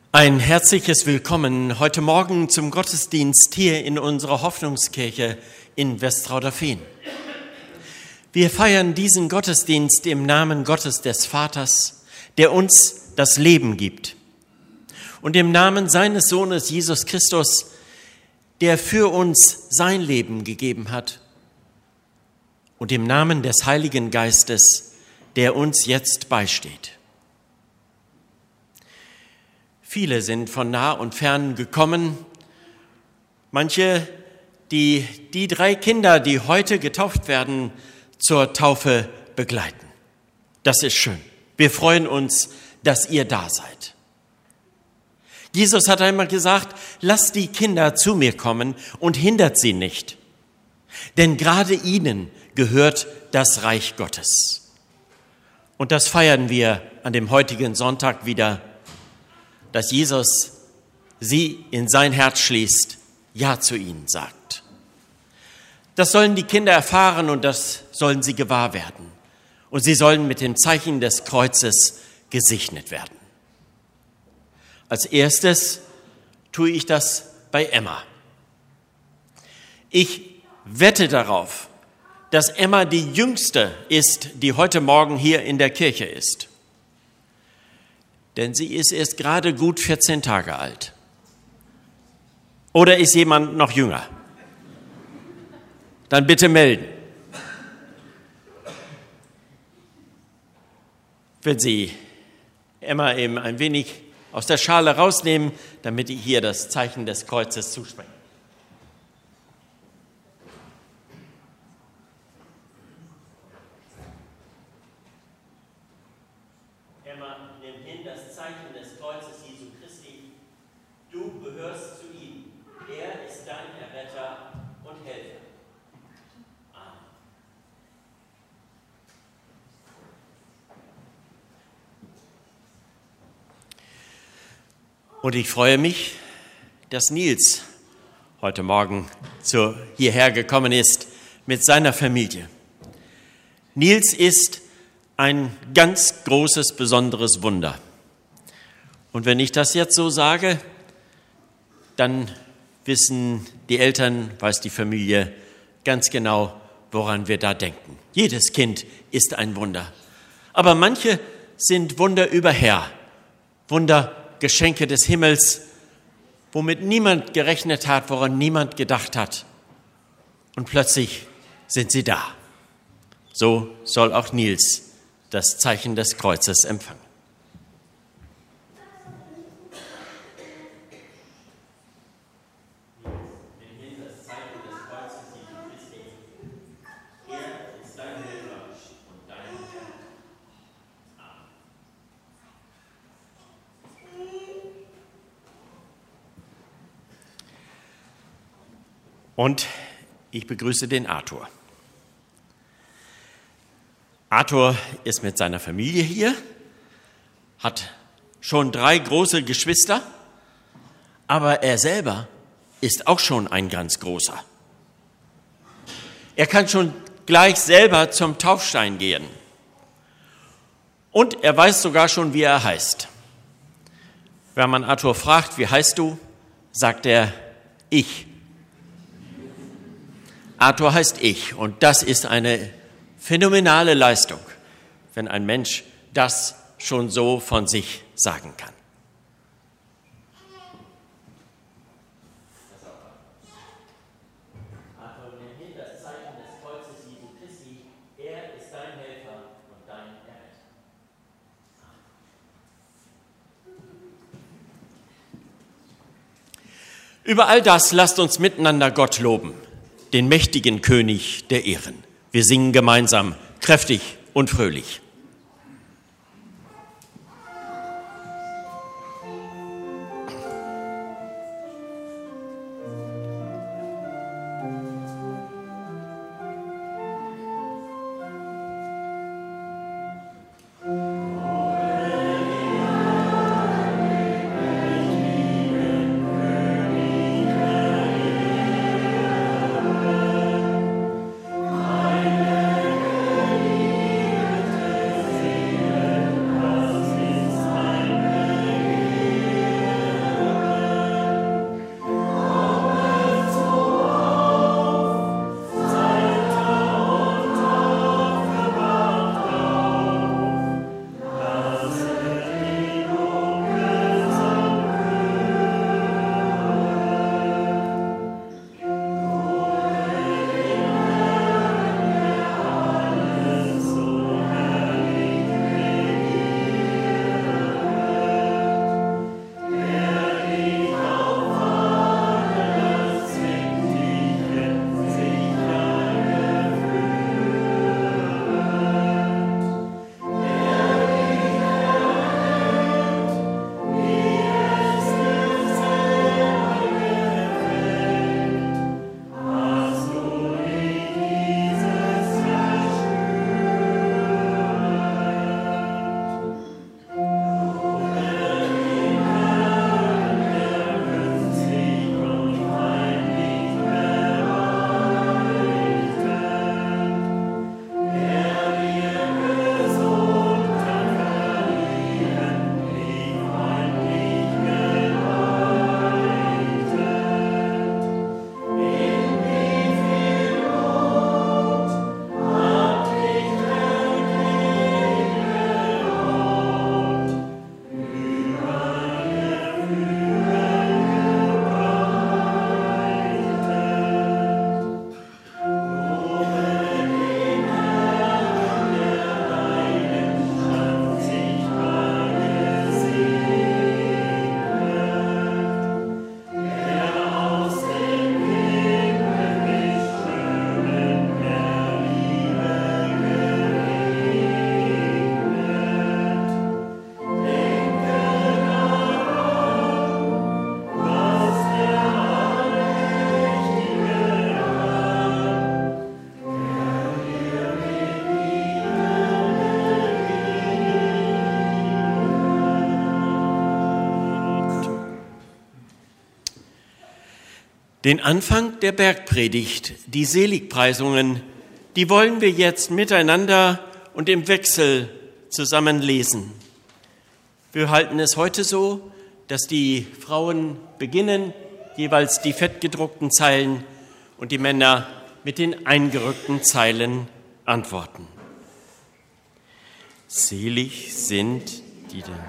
Ein herzliches Willkommen heute Morgen zum Gottesdienst hier in unserer Hoffnungskirche in Westrauderfehn. Wir feiern diesen Gottesdienst im Namen Gottes des Vaters, der uns das Leben gibt, und im Namen seines Sohnes Jesus Christus, der für uns sein Leben gegeben hat, und im Namen des Heiligen Geistes, der uns jetzt beisteht. Viele sind von nah und fern gekommen. Manche, die 3 Kinder, die heute getauft werden, zur Taufe begleiten. Das ist schön. Wir freuen uns, dass ihr da seid. Jesus hat einmal gesagt, lasst die Kinder zu mir kommen und hindert sie nicht. Denn gerade ihnen gehört das Reich Gottes. Und das feiern wir an dem heutigen Sonntag wieder, dass Jesus sie in sein Herz schließt, Ja zu ihnen sagt. Das sollen die Kinder erfahren und das sollen sie gewahr werden. Und sie sollen mit dem Zeichen des Kreuzes gesegnet werden. Als erstes tue ich das bei Emma. Ich wette darauf, dass Emma die Jüngste ist, die heute Morgen hier in der Kirche ist. Denn sie ist erst gerade gut 14 Tage alt. Oder ist jemand noch jünger? Dann bitte melden. Wenn Sie Emma eben ein wenig aus der Schale rausnehmen, damit ich hier das Zeichen des Kreuzes zuspreche. Und ich freue mich, dass Nils heute Morgen hierher gekommen ist mit seiner Familie. Nils ist ein ganz großes, besonderes Wunder. Und wenn ich das jetzt so sage, dann wissen die Eltern, weiß die Familie ganz genau, woran wir da denken. Jedes Kind ist ein Wunder. Aber manche sind Wunder überher, Wunder Geschenke des Himmels, womit niemand gerechnet hat, woran niemand gedacht hat. Und plötzlich sind sie da. So soll auch Nils das Zeichen des Kreuzes empfangen. Und ich begrüße den Arthur. Arthur ist mit seiner Familie hier, hat schon 3 große Geschwister, aber er selber ist auch schon ein ganz großer. Er kann schon gleich selber zum Taufstein gehen. Und er weiß sogar schon, wie er heißt. Wenn man Arthur fragt, wie heißt du, sagt er, ich. Arthur heißt ich, und das ist eine phänomenale Leistung, wenn ein Mensch das schon so von sich sagen kann. Arthur, nimm hin das Zeichen des Kreuzes Jesu Christi. Er ist dein Helfer und dein Erretter. Über all das lasst uns miteinander Gott loben, den mächtigen König der Ehren. Wir singen gemeinsam, kräftig und fröhlich. Den Anfang der Bergpredigt, die Seligpreisungen, die wollen wir jetzt miteinander und im Wechsel zusammen lesen. Wir halten es heute so, dass die Frauen beginnen, jeweils die fettgedruckten Zeilen, und die Männer mit den eingerückten Zeilen antworten. Selig sind die da.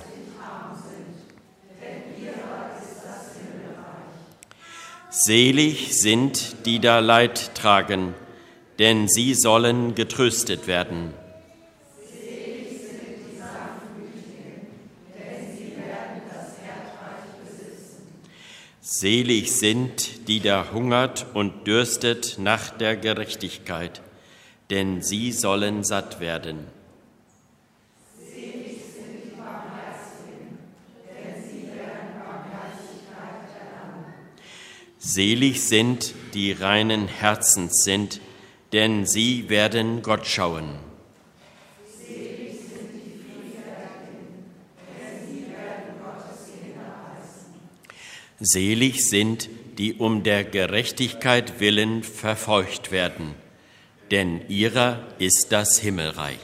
Selig sind die da Leid tragen, denn sie sollen getröstet werden. Selig sind die Sanftmütigen, denn sie werden das Erdreich besitzen. Selig sind die da hungert und dürstet nach der Gerechtigkeit, denn sie sollen satt werden. Selig sind die Barmherzigen, denn sie werden Barmherzigkeit erlangen. Selig sind die reinen Herzens sind, denn sie werden Gott schauen. Selig sind die Friedfertigen, denn sie werden Gottes Kinder heißen. Selig sind, die um der Gerechtigkeit willen verfolgt werden, denn ihrer ist das Himmelreich.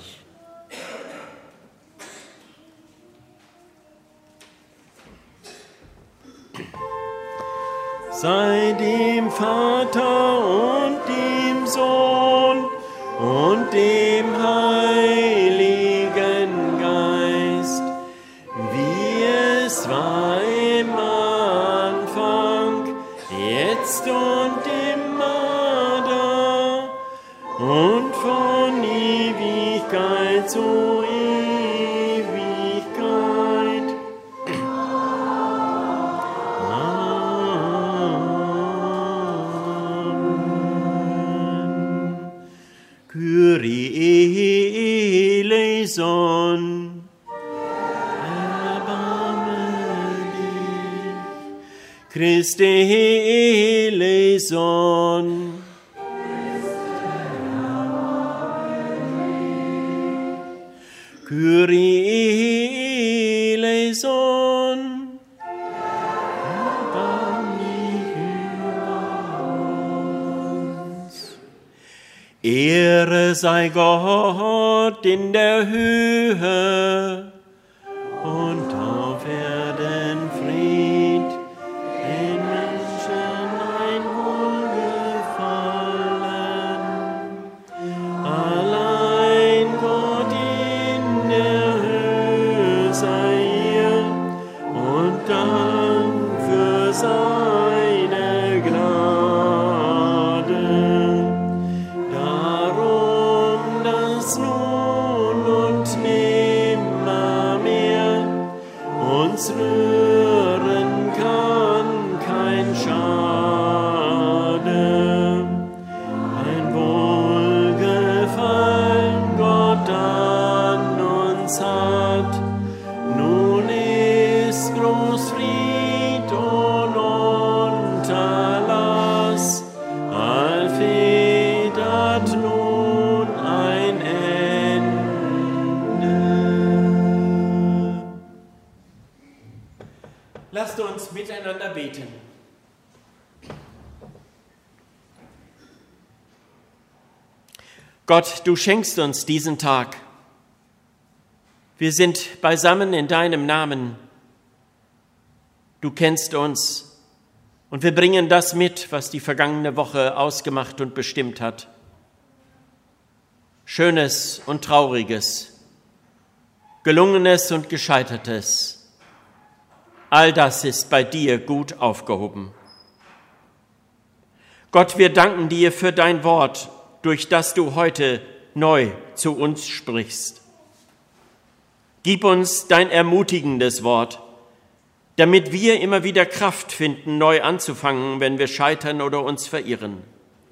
Sei dem Vater und dem Sohn und dem Heiligen Geist, wie es war im Anfang, jetzt und immer da und von Ewigkeit zu Ewigkeit. Kyrie eleison, erbarme dich. Christe eleison, Kyrie eleison, erbarme dich über uns. Ehre sei Gott in der Höhe und auf Erden Fried, den Menschen ein Wohlgefallen. Allein Gott in der Höhe sei ihr und Dank für seine Gnade. Darum, dass nun und nimmermehr uns rühren kann kein Schade. Ein Wohlgefallen Gott an uns hat, nun ist groß Fried und Unterlass, allfehlt hat nun ein Ende. Lasst uns miteinander beten. Gott, du schenkst uns diesen Tag. Wir sind beisammen in deinem Namen. Du kennst uns und wir bringen das mit, was die vergangene Woche ausgemacht und bestimmt hat. Schönes und Trauriges, Gelungenes und Gescheitertes. All das ist bei dir gut aufgehoben. Gott, wir danken dir für dein Wort, durch das du heute neu zu uns sprichst. Gib uns dein ermutigendes Wort, damit wir immer wieder Kraft finden, neu anzufangen, wenn wir scheitern oder uns verirren.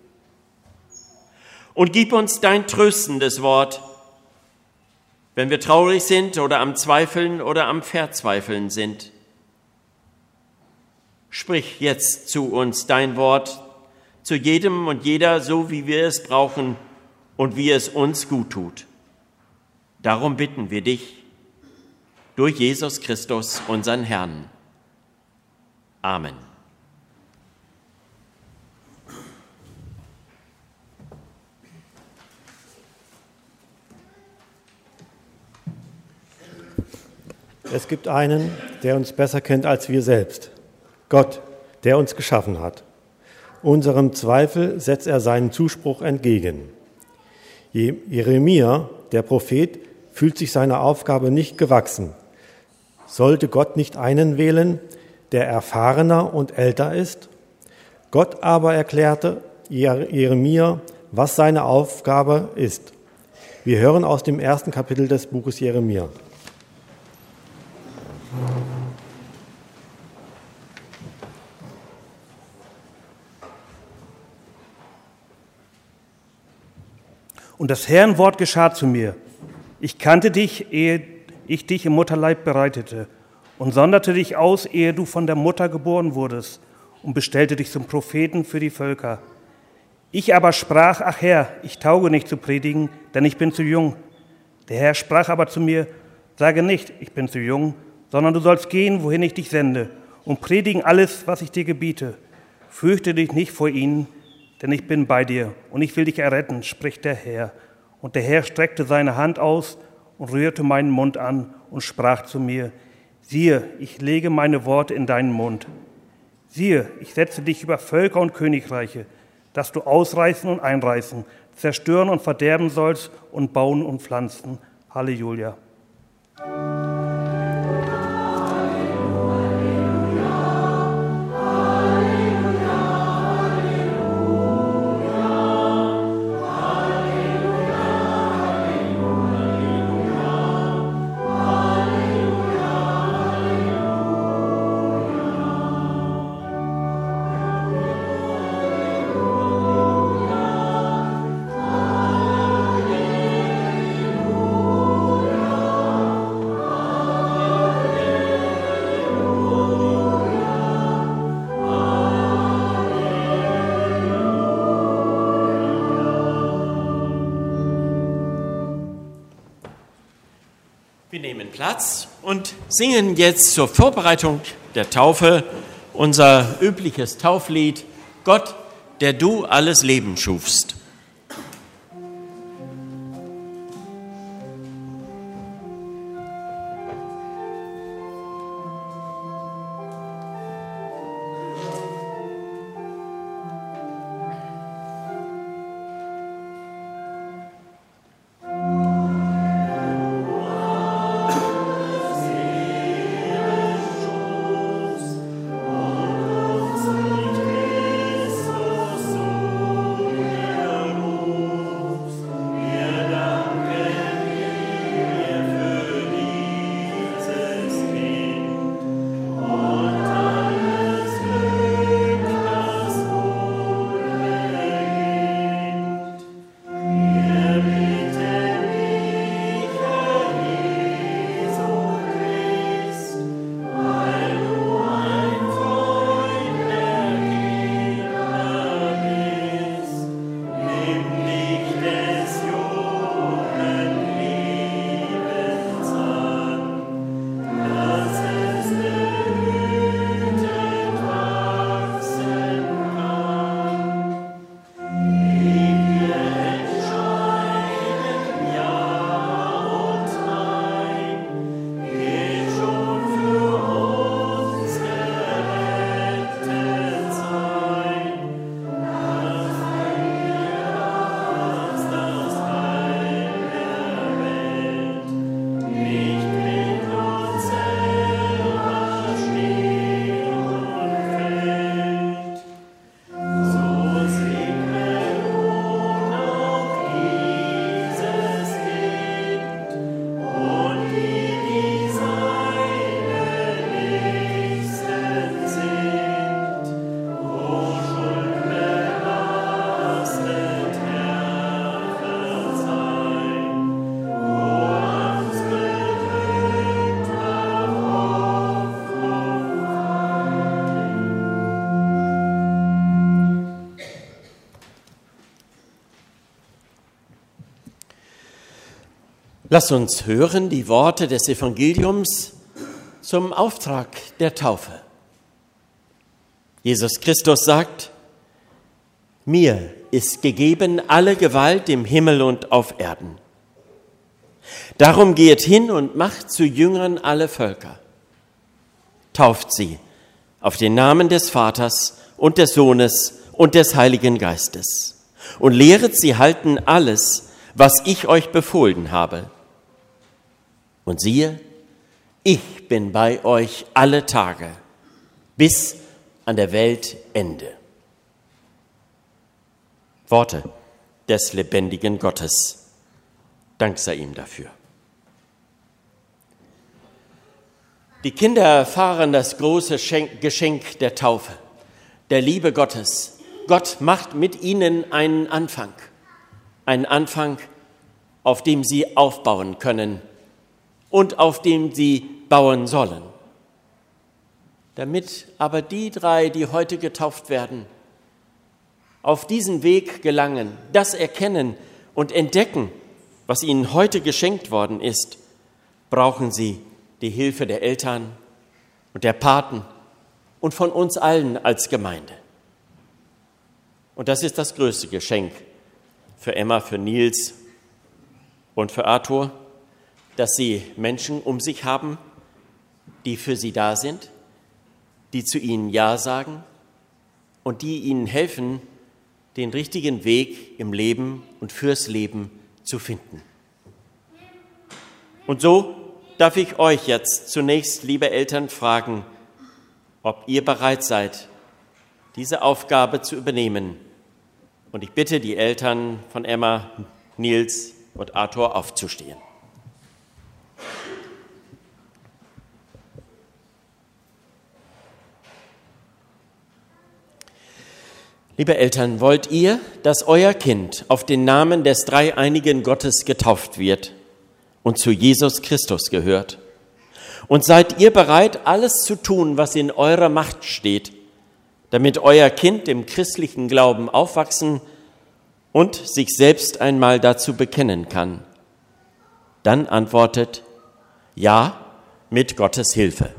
Und gib uns dein tröstendes Wort, wenn wir traurig sind oder am Zweifeln oder am Verzweifeln sind. Sprich jetzt zu uns dein Wort, zu jedem und jeder, so wie wir es brauchen und wie es uns gut tut. Darum bitten wir dich, durch Jesus Christus, unseren Herrn. Amen. Es gibt einen, der uns besser kennt als wir selbst. Gott, der uns geschaffen hat. Unserem Zweifel setzt er seinen Zuspruch entgegen. Jeremia, der Prophet, fühlt sich seiner Aufgabe nicht gewachsen. Sollte Gott nicht einen wählen, der erfahrener und älter ist? Gott aber erklärte Jeremia, was seine Aufgabe ist. Wir hören aus dem 1. Kapitel des Buches Jeremia. Und das Herrn Wort geschah zu mir. Ich kannte dich, ehe ich dich im Mutterleib bereitete, und sonderte dich aus, ehe du von der Mutter geboren wurdest, und bestellte dich zum Propheten für die Völker. Ich aber sprach, ach Herr, ich tauge nicht zu predigen, denn ich bin zu jung. Der Herr sprach aber zu mir, sage nicht, ich bin zu jung, sondern du sollst gehen, wohin ich dich sende, und predigen alles, was ich dir gebiete. Fürchte dich nicht vor ihnen, denn ich bin bei dir, und ich will dich erretten, spricht der Herr. Und der Herr streckte seine Hand aus und rührte meinen Mund an und sprach zu mir, siehe, ich lege meine Worte in deinen Mund. Siehe, ich setze dich über Völker und Königreiche, dass du ausreißen und einreißen, zerstören und verderben sollst und bauen und pflanzen. Halleluja. Wir nehmen Platz und singen jetzt zur Vorbereitung der Taufe unser übliches Tauflied, Gott, der du alles Leben schufst. Lasst uns hören die Worte des Evangeliums zum Auftrag der Taufe. Jesus Christus sagt, mir ist gegeben alle Gewalt im Himmel und auf Erden. Darum geht hin und macht zu Jüngern alle Völker. Tauft sie auf den Namen des Vaters und des Sohnes und des Heiligen Geistes und lehret sie halten alles, was ich euch befohlen habe. Und siehe, ich bin bei euch alle Tage bis an der Weltende. Worte des lebendigen Gottes. Dank sei ihm dafür. Die Kinder erfahren das große Geschenk der Taufe, der Liebe Gottes. Gott macht mit ihnen einen Anfang, auf dem sie aufbauen können und auf dem sie bauen sollen. Damit aber die drei, die heute getauft werden, auf diesen Weg gelangen, das erkennen und entdecken, was ihnen heute geschenkt worden ist, brauchen sie die Hilfe der Eltern und der Paten und von uns allen als Gemeinde. Und das ist das größte Geschenk für Emma, für Nils und für Arthur, dass sie Menschen um sich haben, die für sie da sind, die zu ihnen Ja sagen und die ihnen helfen, den richtigen Weg im Leben und fürs Leben zu finden. Und so darf ich euch jetzt zunächst, liebe Eltern, fragen, ob ihr bereit seid, diese Aufgabe zu übernehmen. Und ich bitte die Eltern von Emma, Nils und Arthur aufzustehen. Liebe Eltern, wollt ihr, dass euer Kind auf den Namen des dreieinigen Gottes getauft wird und zu Jesus Christus gehört? Und seid ihr bereit, alles zu tun, was in eurer Macht steht, damit euer Kind im christlichen Glauben aufwachsen und sich selbst einmal dazu bekennen kann? Dann antwortet: Ja, mit Gottes Hilfe.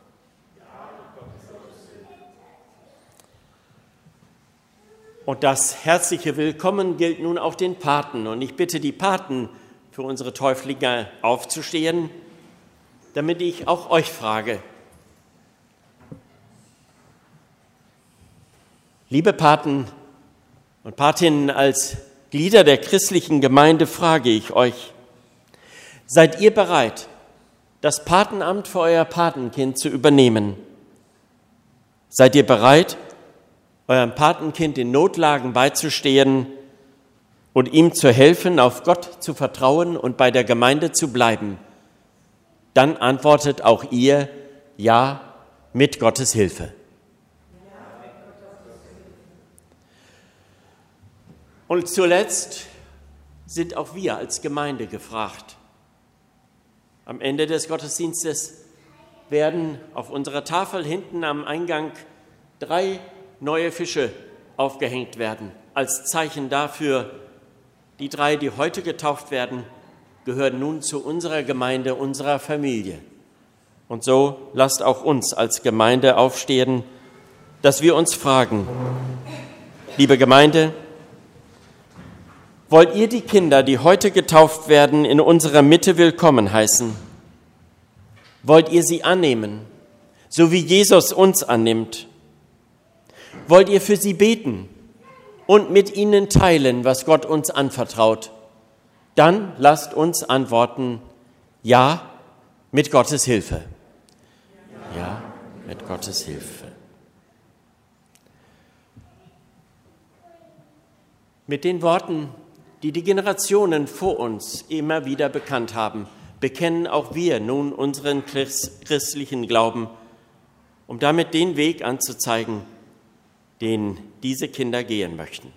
Und das herzliche Willkommen gilt nun auch den Paten. Und ich bitte die Paten für unsere Täuflinge aufzustehen, damit ich auch euch frage. Liebe Paten und Patinnen, als Glieder der christlichen Gemeinde frage ich euch: Seid ihr bereit, das Patenamt für euer Patenkind zu übernehmen? Seid ihr bereit, eurem Patenkind in Notlagen beizustehen und ihm zu helfen, auf Gott zu vertrauen und bei der Gemeinde zu bleiben? Dann antwortet auch ihr: Ja, mit Gottes Hilfe. Und zuletzt sind auch wir als Gemeinde gefragt. Am Ende des Gottesdienstes werden auf unserer Tafel hinten am Eingang 3 neue Fische aufgehängt werden, als Zeichen dafür, die 3, die heute getauft werden, gehören nun zu unserer Gemeinde, unserer Familie. Und so lasst auch uns als Gemeinde aufstehen, dass wir uns fragen: Liebe Gemeinde, wollt ihr die Kinder, die heute getauft werden, in unserer Mitte willkommen heißen? Wollt ihr sie annehmen, so wie Jesus uns annimmt? Wollt ihr für sie beten und mit ihnen teilen, was Gott uns anvertraut? Dann lasst uns antworten: Ja, mit Gottes Hilfe. Ja, mit Gottes Hilfe. Mit den Worten, die die Generationen vor uns immer wieder bekannt haben, bekennen auch wir nun unseren christlichen Glauben, um damit den Weg anzuzeigen, den diese Kinder gehen möchten.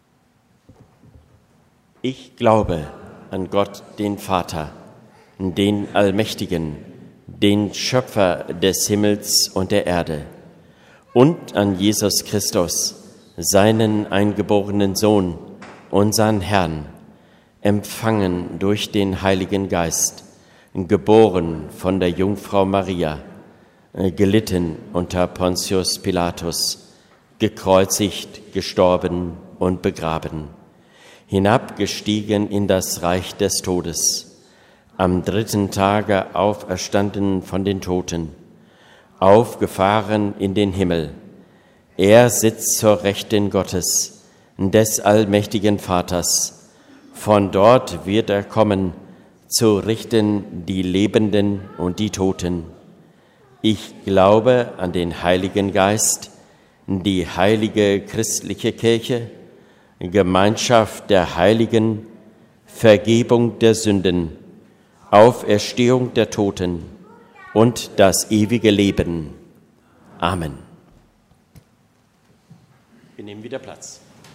Ich glaube an Gott, den Vater, den Allmächtigen, den Schöpfer des Himmels und der Erde, und an Jesus Christus, seinen eingeborenen Sohn, unseren Herrn, empfangen durch den Heiligen Geist, geboren von der Jungfrau Maria, gelitten unter Pontius Pilatus, gekreuzigt, gestorben und begraben, hinabgestiegen in das Reich des Todes, am dritten Tage auferstanden von den Toten, aufgefahren in den Himmel. Er sitzt zur Rechten Gottes, des allmächtigen Vaters. Von dort wird er kommen, zu richten die Lebenden und die Toten. Ich glaube an den Heiligen Geist, die heilige christliche Kirche, Gemeinschaft der Heiligen, Vergebung der Sünden, Auferstehung der Toten und das ewige Leben. Amen. Wir nehmen wieder Platz.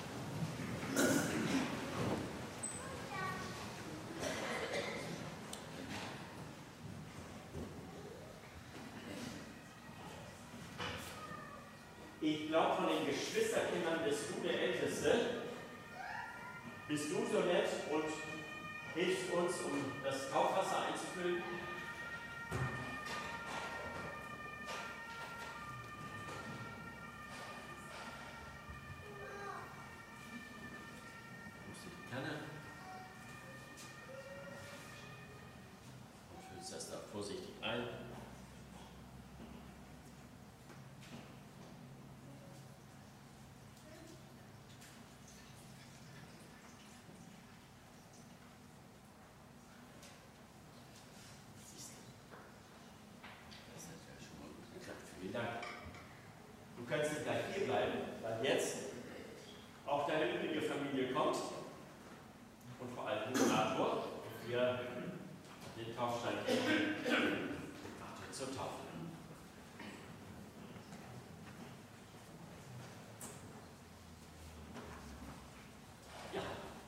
Ich glaube, von den Geschwisterkindern bist du der Älteste. Bist du so nett und hilfst uns, um das Taufwasser einzufüllen? Und füllst das da vorsichtig ein. Vielen Dank. Du kannst jetzt gleich hier bleiben, weil jetzt auch deine übrige Familie kommt und vor allem Arthur für den Taufstein zur Taufe. Ja.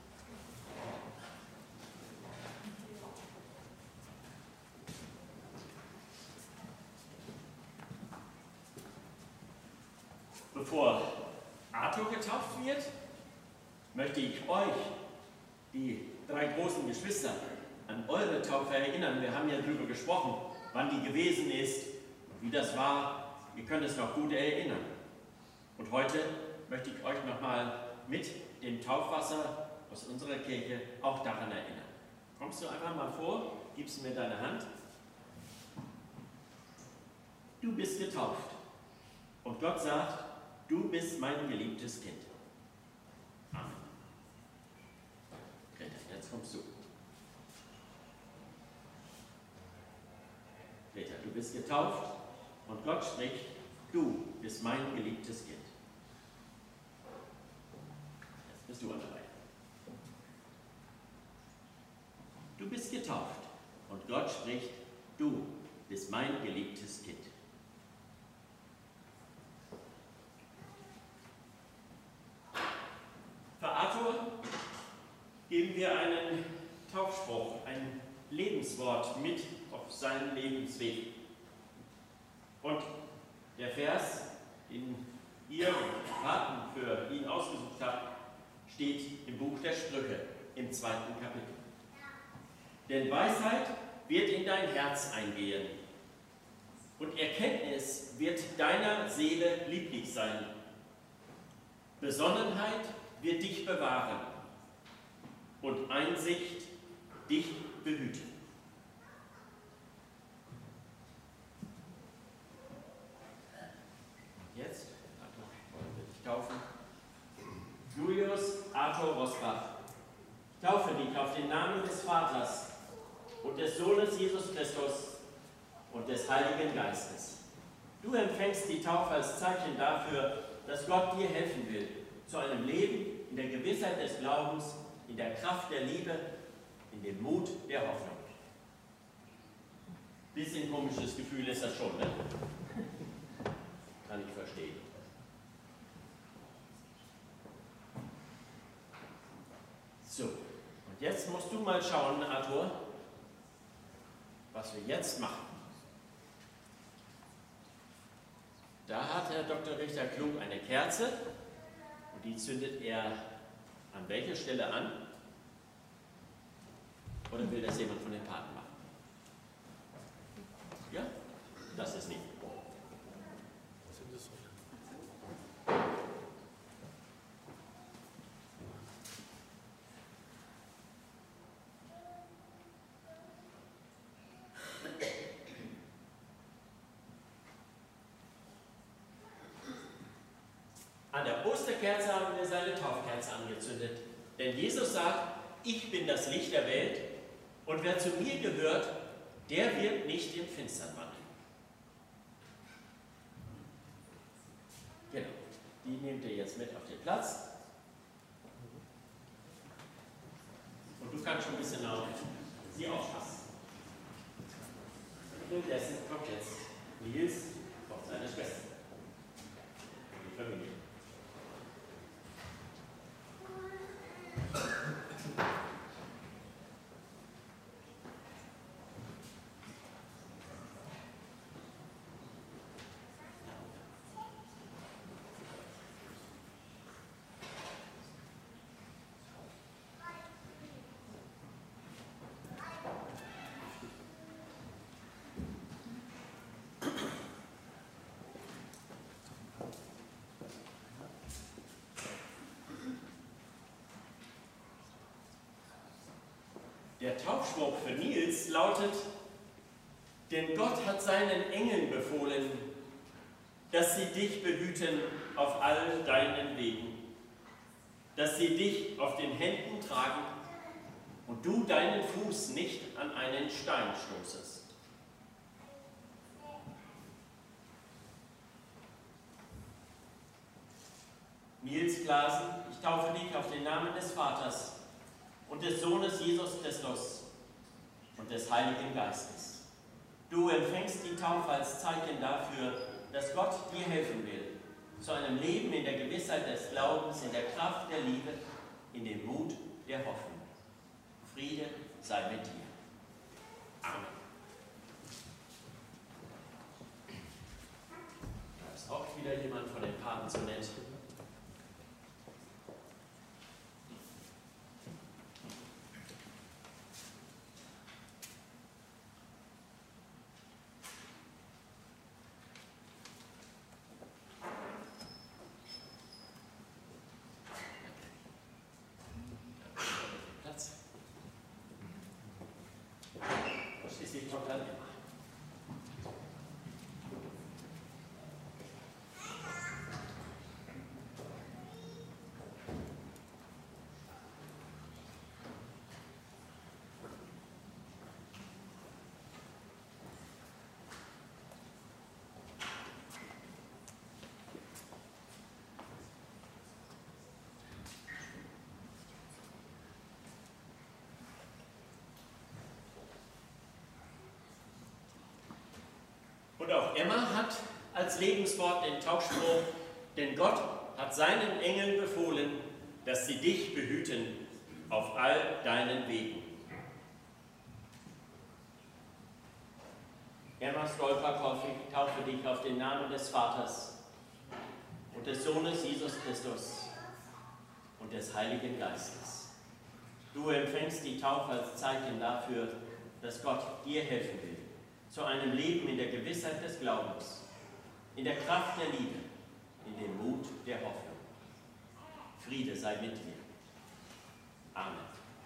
Bevor Arthur getauft wird, möchte ich euch, die 3 großen Geschwister, an eure Taufe erinnern. Wir haben ja darüber gesprochen, wann die gewesen ist und wie das war. Ihr könnt es noch gut erinnern. Und heute möchte ich euch nochmal mit dem Taufwasser aus unserer Kirche auch daran erinnern. Kommst du einfach mal vor, gibst mir deine Hand. Du bist getauft. Und Gott sagt, du bist mein geliebtes Kind. Amen. Greta, jetzt kommst du. Greta, du bist getauft und Gott spricht, du bist mein geliebtes Kind. Jetzt bist du an der Reihe. Du bist getauft und Gott spricht, du bist mein geliebtes Kind. Für Arthur geben wir einen Taufspruch, ein Lebenswort mit auf seinen Lebensweg. Und der Vers, den ihr Paten für ihn ausgesucht habt, steht im Buch der Sprüche im 2. Kapitel. Denn Weisheit wird in dein Herz eingehen und Erkenntnis wird deiner Seele lieblich sein. Besonnenheit wird dich bewahren und Einsicht dich behüten. Jetzt wollen wir dich taufen. Julius Arthur Rosbach, taufe dich auf den Namen des Vaters und des Sohnes Jesus Christus und des Heiligen Geistes. Du empfängst die Taufe als Zeichen dafür, dass Gott dir helfen will, zu einem Leben in der Gewissheit des Glaubens, in der Kraft der Liebe, in dem Mut der Hoffnung. Bisschen komisches Gefühl ist das schon, ne? Kann ich verstehen. So, und jetzt musst du mal schauen, Arthur, was wir jetzt machen. Da hat Herr Dr. Richter Klug eine Kerze und die zündet er an welcher Stelle an? Oder will das jemand von den Paten machen? Ja? Das ist nicht. Osterkerze haben wir seine Taufkerze angezündet. Denn Jesus sagt, ich bin das Licht der Welt und wer zu mir gehört, der wird nicht im Finstern wandeln. Genau, die nehmt ihr jetzt mit auf den Platz. Und du kannst schon ein bisschen auf sie aufpassen. Währenddessen kommt jetzt Nils auf seine Schwester. Die Familie. Der Taufspruch für Nils lautet: Denn Gott hat seinen Engeln befohlen, dass sie dich behüten auf all deinen Wegen, dass sie dich auf den Händen tragen und du deinen Fuß nicht an einen Stein stoßest. Nils Glasen, ich taufe dich auf den Namen des Vaters und des Sohnes Jesus Christus und des Heiligen Geistes. Du empfängst die Taufe als Zeichen dafür, dass Gott dir helfen will, zu einem Leben in der Gewissheit des Glaubens, in der Kraft der Liebe, in dem Mut der Hoffnung. Friede sei mit dir. Amen. Da ist auch wieder jemand von den Paten so nett. Schließlich kommt dann immer. Und auch Emma hat als Lebenswort den Taufspruch: Denn Gott hat seinen Engeln befohlen, dass sie dich behüten auf all deinen Wegen. Emma Stolper, taufe dich auf den Namen des Vaters und des Sohnes Jesus Christus und des Heiligen Geistes. Du empfängst die Taufe als Zeichen dafür, dass Gott dir helfen will, zu einem Leben in der Gewissheit des Glaubens, in der Kraft der Liebe, in dem Mut der Hoffnung. Friede sei mit dir. Amen.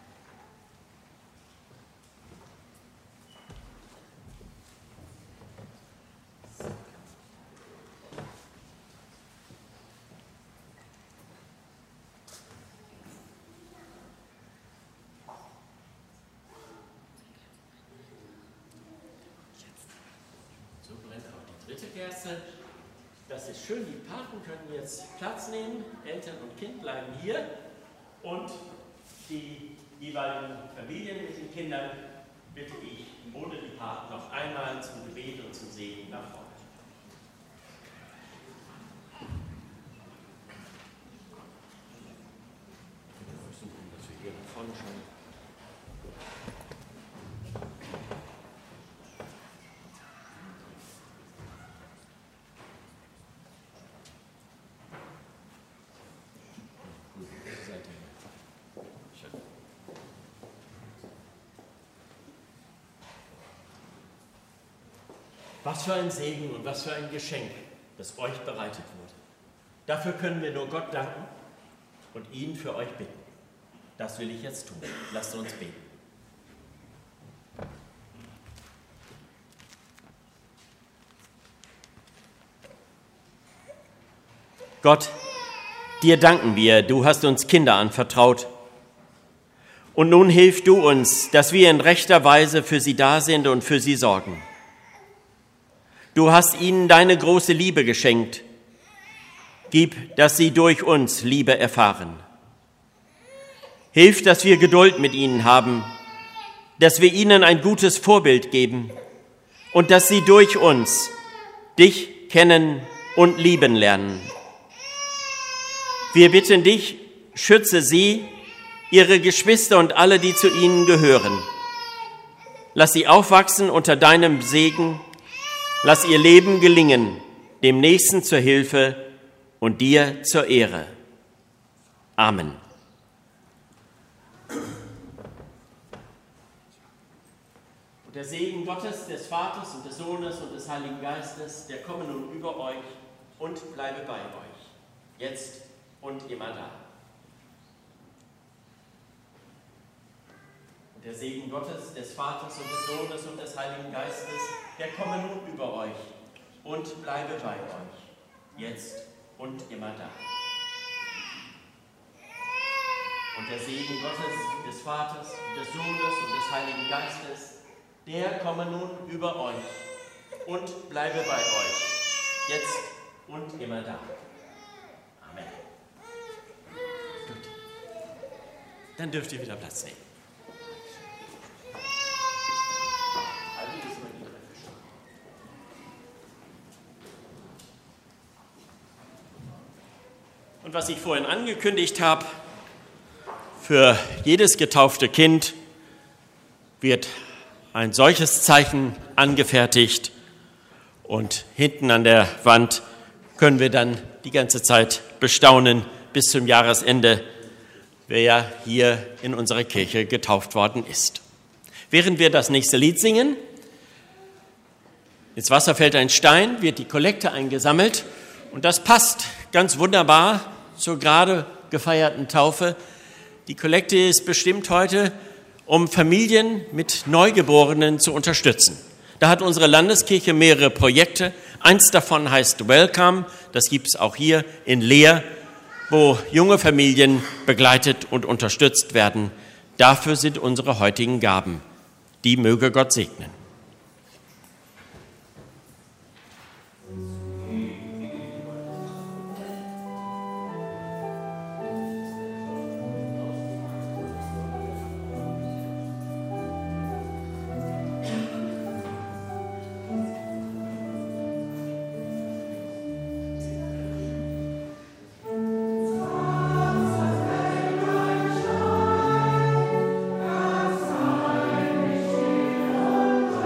So brennt auch die dritte Kerze. Das ist schön, die Paten können jetzt Platz nehmen, Eltern und Kind bleiben hier und die jeweiligen Familien mit den Kindern bitte ich ohne die Paten noch einmal zum Gebet und zum Segen nach vorne. Wir versuchen, dass wir hier nach vorne schauen. Was für ein Segen und was für ein Geschenk, das euch bereitet wurde. Dafür können wir nur Gott danken und ihn für euch bitten. Das will ich jetzt tun. Lasst uns beten. Gott, dir danken wir, du hast uns Kinder anvertraut. Und nun hilf du uns, dass wir in rechter Weise für sie da sind und für sie sorgen. Du hast ihnen deine große Liebe geschenkt. Gib, dass sie durch uns Liebe erfahren. Hilf, dass wir Geduld mit ihnen haben, dass wir ihnen ein gutes Vorbild geben und dass sie durch uns dich kennen und lieben lernen. Wir bitten dich, schütze sie, ihre Geschwister und alle, die zu ihnen gehören. Lass sie aufwachsen unter deinem Segen. Lass ihr Leben gelingen, dem Nächsten zur Hilfe und dir zur Ehre. Amen. Und der Segen Gottes, des Vaters und des Sohnes und des Heiligen Geistes, der komme nun über euch und bleibe bei euch, jetzt und immer da. Und der Segen Gottes, des Vaters und des Sohnes und des Heiligen Geistes, der komme nun über euch und bleibe bei euch, jetzt und immer da. Und der Segen Gottes, des Vaters, des Sohnes und des Heiligen Geistes, der komme nun über euch und bleibe bei euch, jetzt und immer da. Amen. Gut. Dann dürft ihr wieder Platz nehmen. Und was ich vorhin angekündigt habe, für jedes getaufte Kind wird ein solches Zeichen angefertigt und hinten an der Wand können wir dann die ganze Zeit bestaunen bis zum Jahresende, wer hier in unserer Kirche getauft worden ist. Während wir das nächste Lied singen, ins Wasser fällt ein Stein, wird die Kollekte eingesammelt und das passt ganz wunderbar zur gerade gefeierten Taufe. Die Kollekte ist bestimmt heute, um Familien mit Neugeborenen zu unterstützen. Da hat unsere Landeskirche mehrere Projekte. Eins davon heißt Welcome, das gibt es auch hier in Leer, wo junge Familien begleitet und unterstützt werden. Dafür sind unsere heutigen Gaben. Die möge Gott segnen. Amen.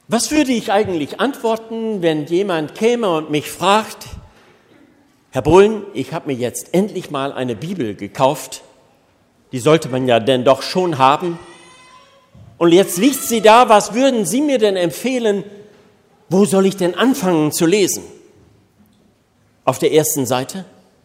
Was würde ich eigentlich antworten, wenn jemand käme und mich fragt, Herr Bohlen, ich habe mir jetzt endlich mal eine Bibel gekauft, die sollte man ja denn doch schon haben, und jetzt liegt sie da, was würden Sie mir denn empfehlen, wo soll ich denn anfangen zu lesen? Auf der ersten Seite?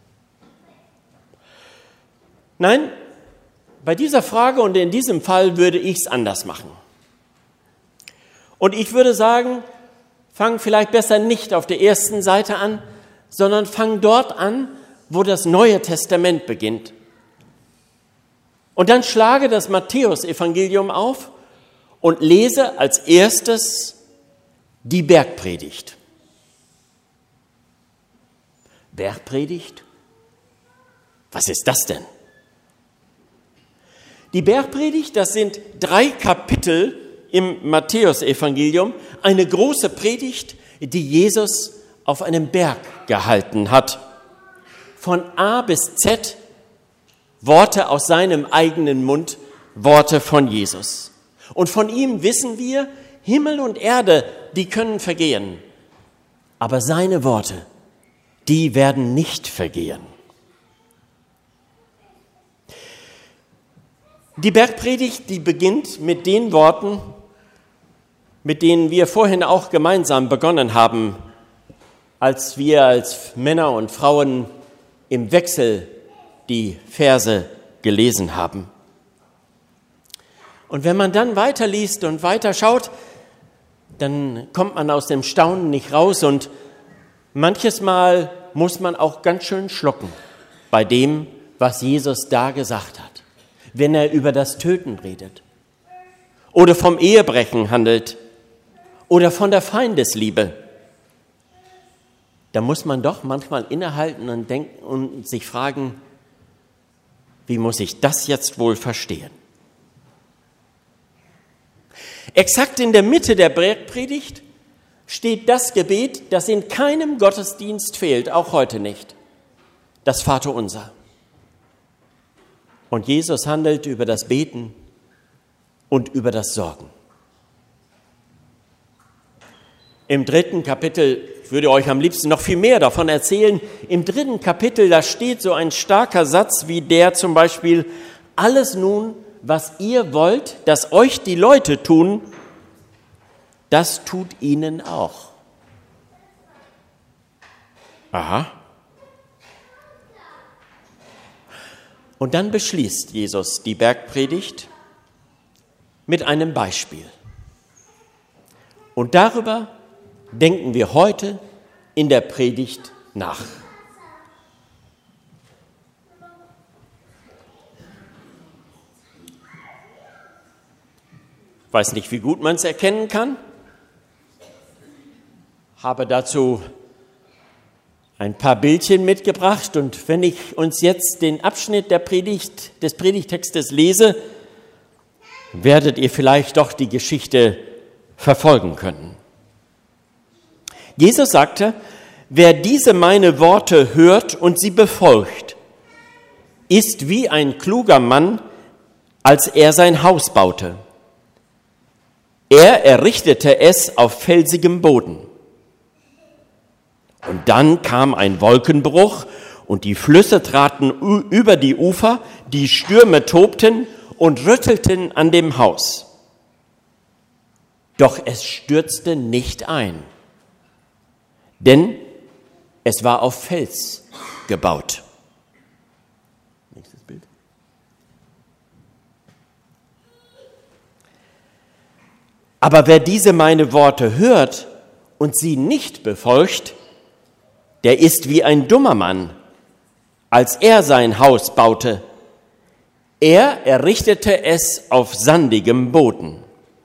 Nein, bei dieser Frage und in diesem Fall würde ich es anders machen. Und ich würde sagen, fang vielleicht besser nicht auf der ersten Seite an, sondern fang dort an, wo das Neue Testament beginnt. Und dann schlage das Matthäusevangelium auf und lese als erstes die Bergpredigt. Bergpredigt? Was ist das denn? Die Bergpredigt, das sind 3 Kapitel im Matthäusevangelium, eine große Predigt, die Jesus auf einem Berg gehalten hat. Von A bis Z Worte aus seinem eigenen Mund, Worte von Jesus. Und von ihm wissen wir, Himmel und Erde, die können vergehen. Aber seine Worte, die werden nicht vergehen. Die Bergpredigt, die beginnt mit den Worten, mit denen wir vorhin auch gemeinsam begonnen haben, als wir als Männer und Frauen im Wechsel die Verse gelesen haben. Und wenn man dann weiterliest und weiterschaut, dann kommt man aus dem Staunen nicht raus und manches Mal muss man auch ganz schön schlucken bei dem, was Jesus da gesagt hat, wenn er über das Töten redet oder vom Ehebrechen handelt oder von der Feindesliebe. Da muss man doch manchmal innehalten und denken und sich fragen, wie muss ich das jetzt wohl verstehen? Exakt in der Mitte der Bergpredigt steht das Gebet, das in keinem Gottesdienst fehlt, auch heute nicht, das Vaterunser. Und Jesus handelt über das Beten und über das Sorgen. Im 3. Kapitel, ich würde euch am liebsten noch viel mehr davon erzählen, im 3. Kapitel, da steht so ein starker Satz wie der zum Beispiel, alles nun, was ihr wollt, dass euch die Leute tun, das tut ihnen auch. Aha. Und dann beschließt Jesus die Bergpredigt mit einem Beispiel. Und darüber denken wir heute in der Predigt nach. Ich weiß nicht, wie gut man es erkennen kann. Habe dazu ein paar Bildchen mitgebracht und wenn ich uns jetzt den Abschnitt des Predigttextes lese, werdet ihr vielleicht doch die Geschichte verfolgen können. Jesus sagte, wer diese meine Worte hört und sie befolgt, ist wie ein kluger Mann, als er sein Haus baute. Er errichtete es auf felsigem Boden. Und dann kam ein Wolkenbruch und die Flüsse traten über die Ufer, die Stürme tobten und rüttelten an dem Haus. Doch es stürzte nicht ein, denn es war auf Fels gebaut. Nächstes Bild. Aber wer diese meine Worte hört und sie nicht befolgt, der ist wie ein dummer Mann, als er sein Haus baute. Er errichtete es auf sandigem Boden.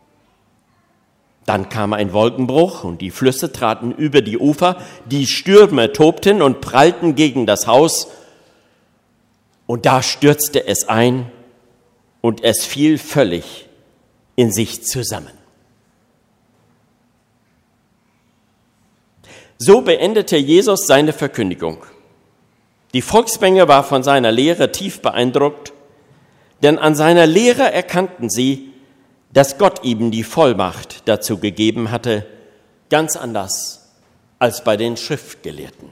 Dann kam ein Wolkenbruch und die Flüsse traten über die Ufer, die Stürme tobten und prallten gegen das Haus. Und da stürzte es ein und es fiel völlig in sich zusammen. So beendete Jesus seine Verkündigung. Die Volksmenge war von seiner Lehre tief beeindruckt, denn an seiner Lehre erkannten sie, dass Gott ihm die Vollmacht dazu gegeben hatte, ganz anders als bei den Schriftgelehrten.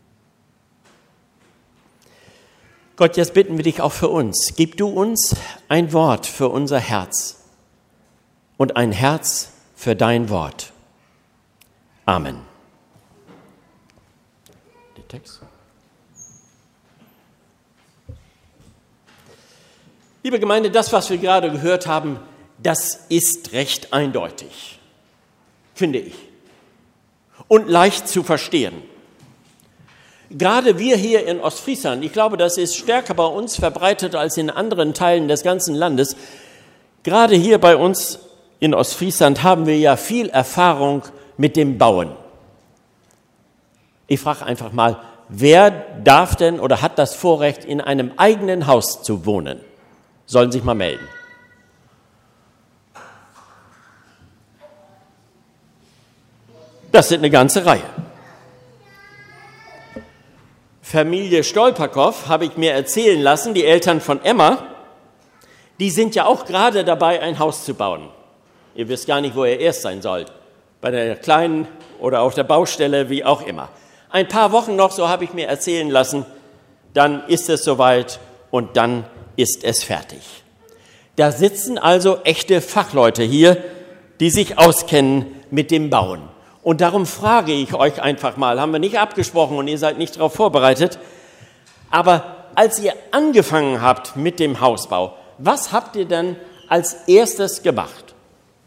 Gott, jetzt bitten wir dich auch für uns. Gib du uns ein Wort für unser Herz und ein Herz für dein Wort. Amen. Der Text. Liebe Gemeinde, das, was wir gerade gehört haben, das ist recht eindeutig, finde ich, und leicht zu verstehen. Gerade wir hier in Ostfriesland, ich glaube, das ist stärker bei uns verbreitet als in anderen Teilen des ganzen Landes. Gerade hier bei uns in Ostfriesland haben wir ja viel Erfahrung mit dem Bauen. Ich frage einfach mal, wer darf denn oder hat das Vorrecht, in einem eigenen Haus zu wohnen? Sollen sich mal melden. Das sind eine ganze Reihe. Familie Stolperkow, habe ich mir erzählen lassen, die Eltern von Emma, die sind ja auch gerade dabei, ein Haus zu bauen. Ihr wisst gar nicht, wo ihr erst sein sollt. Bei der kleinen oder auf der Baustelle, wie auch immer. Ein paar Wochen noch, so habe ich mir erzählen lassen, dann ist es soweit und dann ist es fertig. Da sitzen also echte Fachleute hier, die sich auskennen mit dem Bauen. Und darum frage ich euch einfach mal, haben wir nicht abgesprochen und ihr seid nicht darauf vorbereitet, aber als ihr angefangen habt mit dem Hausbau, was habt ihr dann als erstes gemacht?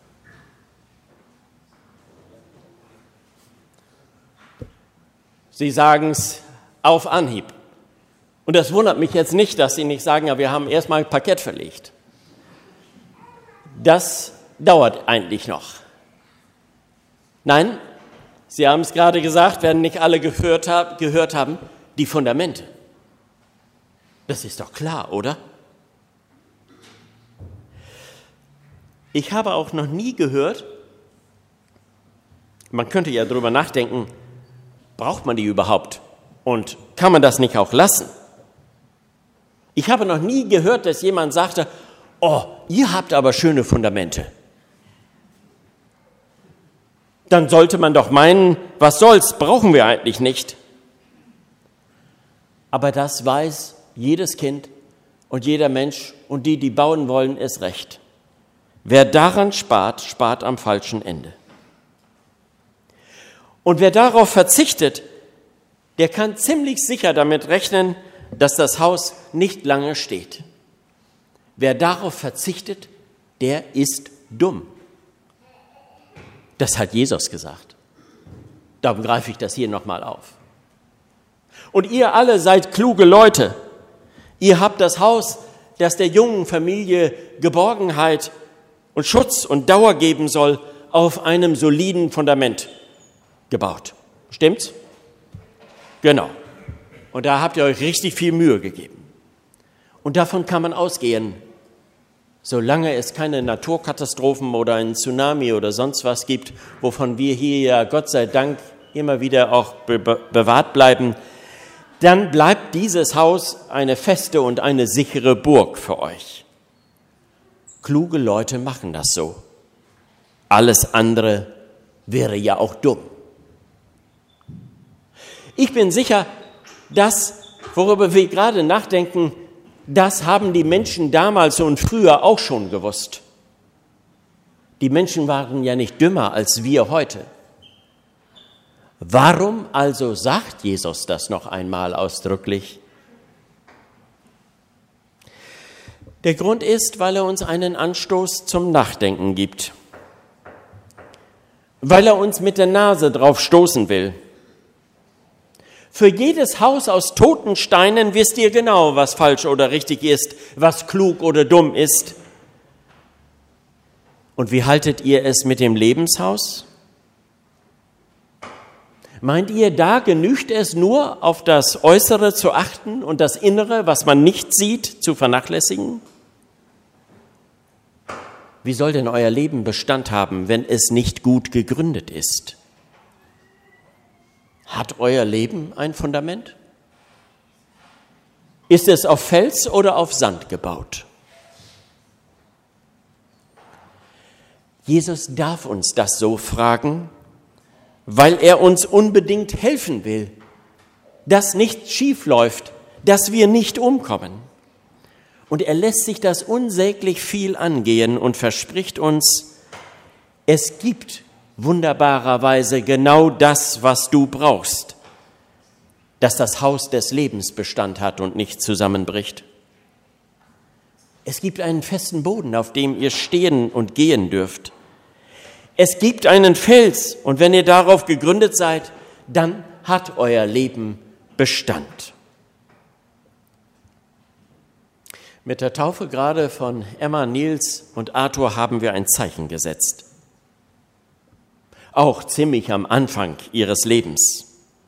Sie sagen es auf Anhieb. Und das wundert mich jetzt nicht, dass Sie nicht sagen, ja, wir haben erstmal Parkett verlegt. Das dauert eigentlich noch. Nein, Sie haben es gerade gesagt, werden nicht alle gehört haben, die Fundamente. Das ist doch klar, oder? Ich habe auch noch nie gehört, man könnte ja drüber nachdenken, braucht man die überhaupt? Und kann man das nicht auch lassen? Ich habe noch nie gehört, dass jemand sagte, oh, ihr habt aber schöne Fundamente. Dann sollte man doch meinen, was soll's, brauchen wir eigentlich nicht. Aber das weiß jedes Kind und jeder Mensch und die bauen wollen, ist recht. Wer daran spart, spart am falschen Ende. Und wer darauf verzichtet, der kann ziemlich sicher damit rechnen, dass das Haus nicht lange steht. Wer darauf verzichtet, der ist dumm. Das hat Jesus gesagt. Darum greife ich das hier nochmal auf. Und ihr alle seid kluge Leute. Ihr habt das Haus, das der jungen Familie Geborgenheit und Schutz und Dauer geben soll, auf einem soliden Fundament gebaut. Stimmt's? Genau. Und da habt ihr euch richtig viel Mühe gegeben. Und davon kann man ausgehen, solange es keine Naturkatastrophen oder einen Tsunami oder sonst was gibt, wovon wir hier ja Gott sei Dank immer wieder auch bewahrt bleiben, dann bleibt dieses Haus eine feste und eine sichere Burg für euch. Kluge Leute machen das so. Alles andere wäre ja auch dumm. Ich bin sicher, das, worüber wir gerade nachdenken, das haben die Menschen damals und früher auch schon gewusst. Die Menschen waren ja nicht dümmer als wir heute. Warum also sagt Jesus das noch einmal ausdrücklich? Der Grund ist, weil er uns einen Anstoß zum Nachdenken gibt. Weil er uns mit der Nase drauf stoßen will. Für jedes Haus aus toten Steinen wisst ihr genau, was falsch oder richtig ist, was klug oder dumm ist. Und wie haltet ihr es mit dem Lebenshaus? Meint ihr, da genügt es nur, auf das Äußere zu achten und das Innere, was man nicht sieht, zu vernachlässigen? Wie soll denn euer Leben Bestand haben, wenn es nicht gut gegründet ist? Hat euer Leben ein Fundament? Ist es auf Fels oder auf Sand gebaut? Jesus darf uns das so fragen, weil er uns unbedingt helfen will, dass nichts schief läuft, dass wir nicht umkommen. Und er lässt sich das unsäglich viel angehen und verspricht uns, es gibt wunderbarerweise genau das, was du brauchst, dass das Haus des Lebens Bestand hat und nicht zusammenbricht. Es gibt einen festen Boden, auf dem ihr stehen und gehen dürft. Es gibt einen Fels, und wenn ihr darauf gegründet seid, dann hat euer Leben Bestand. Mit der Taufe gerade von Emma, Nils und Arthur haben wir ein Zeichen gesetzt. Auch ziemlich am Anfang ihres Lebens.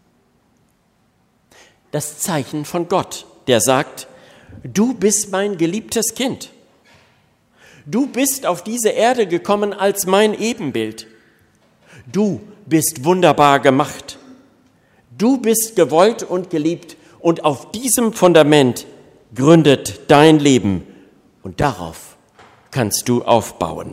Das Zeichen von Gott, der sagt, du bist mein geliebtes Kind. Du bist auf diese Erde gekommen als mein Ebenbild. Du bist wunderbar gemacht. Du bist gewollt und geliebt und auf diesem Fundament gründet dein Leben und darauf kannst du aufbauen.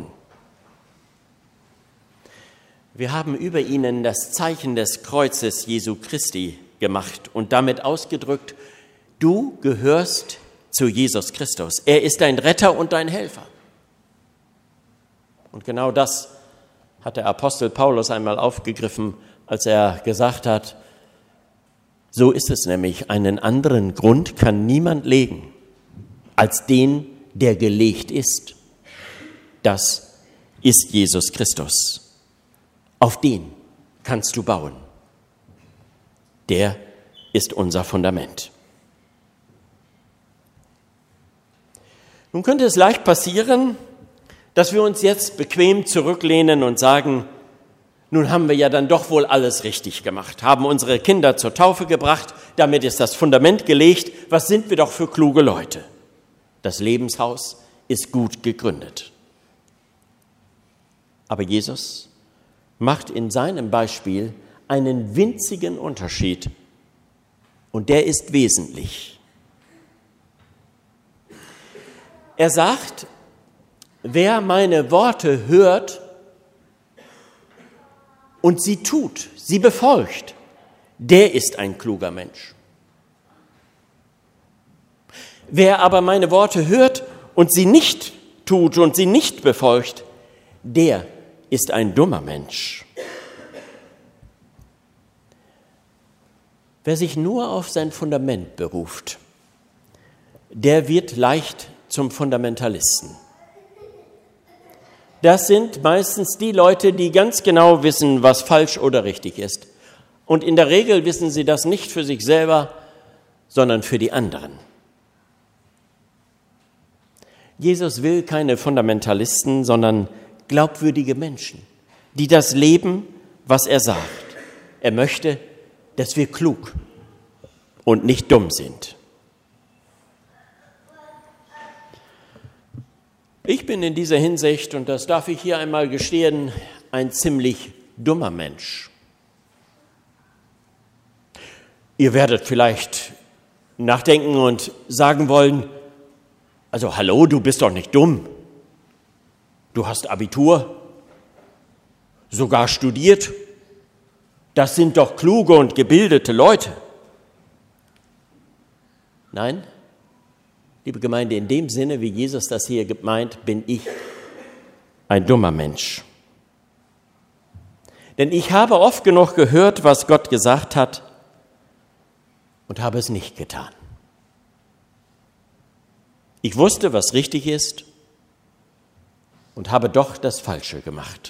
Wir haben über ihnen das Zeichen des Kreuzes Jesu Christi gemacht und damit ausgedrückt, du gehörst zu Jesus Christus. Er ist dein Retter und dein Helfer. Und genau das hat der Apostel Paulus einmal aufgegriffen, als er gesagt hat, so ist es nämlich, einen anderen Grund kann niemand legen, als den, der gelegt ist. Das ist Jesus Christus. Auf den kannst du bauen. Der ist unser Fundament. Nun könnte es leicht passieren, dass wir uns jetzt bequem zurücklehnen und sagen, nun haben wir ja dann doch wohl alles richtig gemacht, haben unsere Kinder zur Taufe gebracht, damit ist das Fundament gelegt, was sind wir doch für kluge Leute? Das Lebenshaus ist gut gegründet. Aber Jesus macht in seinem Beispiel einen winzigen Unterschied und der ist wesentlich. Er sagt, wer meine Worte hört und sie tut, sie befolgt, der ist ein kluger Mensch. Wer aber meine Worte hört und sie nicht tut und sie nicht befolgt, der ist ein dummer Mensch. Wer sich nur auf sein Fundament beruft, der wird leicht zum Fundamentalisten. Das sind meistens die Leute, die ganz genau wissen, was falsch oder richtig ist. Und in der Regel wissen sie das nicht für sich selber, sondern für die anderen. Jesus will keine Fundamentalisten, sondern glaubwürdige Menschen, die das leben, was er sagt. Er möchte, dass wir klug und nicht dumm sind. Ich bin in dieser Hinsicht, und das darf ich hier einmal gestehen, ein ziemlich dummer Mensch. Ihr werdet vielleicht nachdenken und sagen wollen, also hallo, du bist doch nicht dumm. Du hast Abitur, sogar studiert. Das sind doch kluge und gebildete Leute. Nein, liebe Gemeinde, in dem Sinne, wie Jesus das hier meint, bin ich ein dummer Mensch. Denn ich habe oft genug gehört, was Gott gesagt hat und habe es nicht getan. Ich wusste, was richtig ist und habe doch das Falsche gemacht.